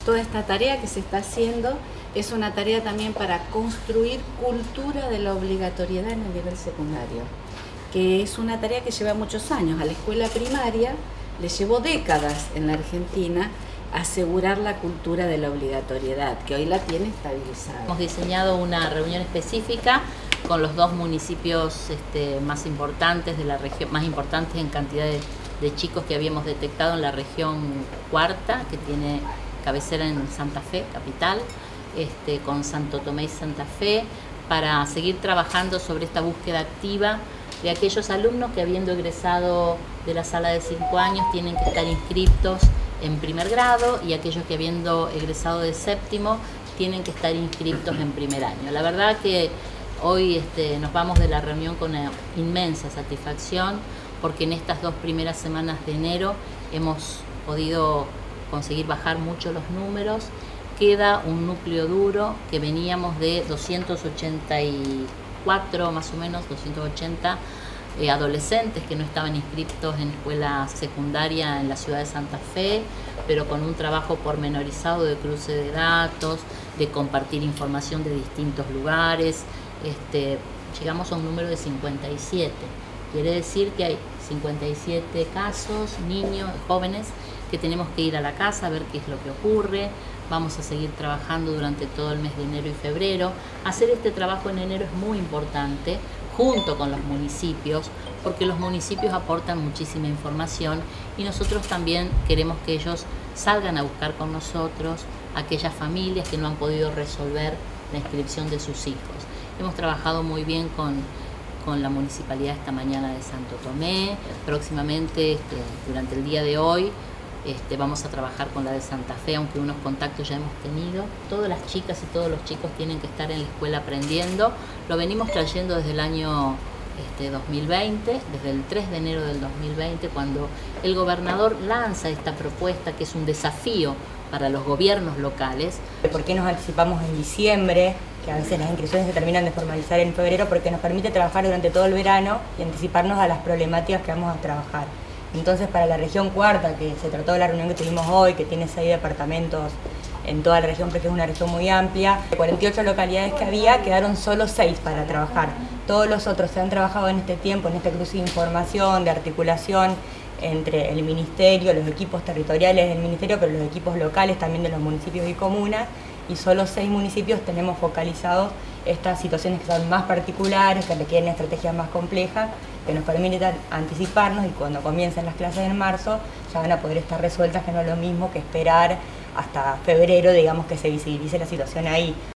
toda esta tarea que se está haciendo es una tarea también para construir cultura de la obligatoriedad en el nivel secundario, que es una tarea que lleva muchos años. A la escuela primaria le llevó décadas en la Argentina asegurar la cultura de la obligatoriedad, que hoy la tiene estabilizada. Hemos diseñado una reunión específica con los dos municipios más importantes de la región, más importantes en cantidad de chicos que habíamos detectado en la región cuarta, que tiene cabecera en Santa Fe, capital, con Santo Tomé y Santa Fe, para seguir trabajando sobre esta búsqueda activa de aquellos alumnos que, habiendo egresado de la sala de 5 años, tienen que estar inscriptos en primer grado, y aquellos que, habiendo egresado de séptimo, tienen que estar inscriptos en primer año. La verdad que hoy nos vamos de la reunión con una inmensa satisfacción, porque en estas 2 primeras semanas de enero hemos podido conseguir bajar mucho los números. Queda un núcleo duro que veníamos de 284, más o menos, 280 adolescentes que no estaban inscritos en escuela secundaria en la ciudad de Santa Fe, pero con un trabajo pormenorizado de cruce de datos, de compartir información de distintos lugares. Llegamos a un número de 57. Quiere decir que hay 57 casos, niños, jóvenes, que tenemos que ir a la casa a ver qué es lo que ocurre. Vamos a seguir trabajando durante todo el mes de enero y febrero. Hacer este trabajo en enero es muy importante, junto con los municipios, porque los municipios aportan muchísima información y nosotros también queremos que ellos salgan a buscar con nosotros aquellas familias que no han podido resolver la inscripción de sus hijos. Hemos trabajado muy bien con la municipalidad esta mañana de Santo Tomé. Próximamente, durante el día de hoy, vamos a trabajar con la de Santa Fe, aunque unos contactos ya hemos tenido. Todas las chicas y todos los chicos tienen que estar en la escuela aprendiendo. Lo venimos trayendo desde el año 2020, desde el 3 de enero del 2020, cuando el gobernador lanza esta propuesta, que es un desafío para los gobiernos locales. ¿Por qué nos anticipamos en diciembre? Que a veces las inscripciones se terminan de formalizar en febrero, porque nos permite trabajar durante todo el verano y anticiparnos a las problemáticas que vamos a trabajar. Entonces, para la región cuarta, que se trató de la reunión que tuvimos hoy, que tiene 6 departamentos en toda la región, porque es una región muy amplia, de 48 localidades que había, quedaron solo 6 para trabajar. Todos los otros se han trabajado en este tiempo, en este cruce de información, de articulación entre el ministerio, los equipos territoriales del ministerio, pero los equipos locales también de los municipios y comunas, y solo 6 municipios tenemos focalizados estas situaciones que son más particulares, que requieren estrategias más complejas, que nos permiten anticiparnos, y cuando comiencen las clases en marzo ya van a poder estar resueltas, que no es lo mismo que esperar hasta febrero, digamos, que se visibilice la situación ahí.